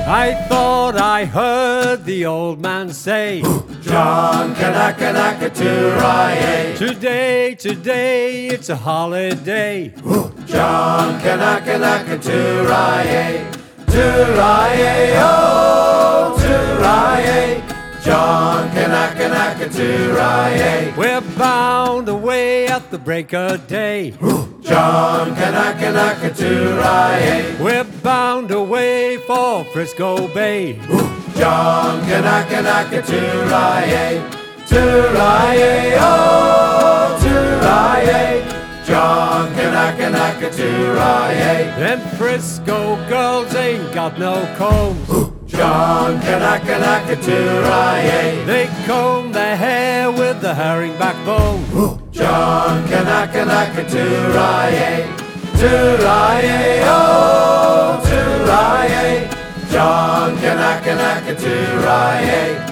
I thought I heard the old man say, John Kanaka Naka Turaye. Today, it's a holiday. John Kanaka Naka Turaye. Turaye, oh, Turaye. John Kanaka Naka Turaye. We're bound away at the break of day. John Kanaka Naka Turaye. We're bound away for Frisco Bay. John Kanaka Naka Turaye. Turaye, oh, Turaye. John Kanaka Naka Turaye. Them Frisco girls ain't got no combs. John Kanaka Naka Turaye. They comb their hair with the herring backbone. John Kanaka Naka Turaye. Turaye, oh, Turaye. John Kanaka Naka Turaye.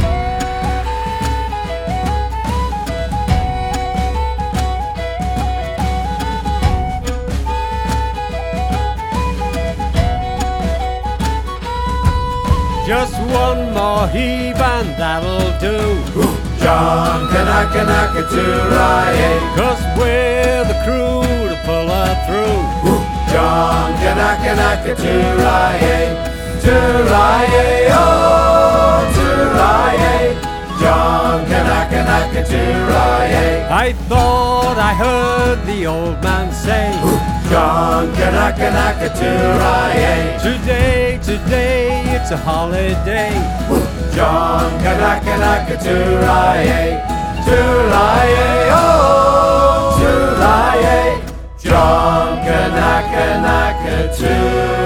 Just one more heave and that'll do. John Kanaka Naka Turaye. 'Cause we're the crew to pull her through. John Kanaka Naka Turaye. Turaye, oh, Turaye. John Kanaka Naka Turaye. I thought I heard the old man say, John Kanaka Naka Turaye. Today, it's a holiday. John Kanaka Naka Turaye. Turaye, oh, Turaye. John Kanaka Naka Turaye.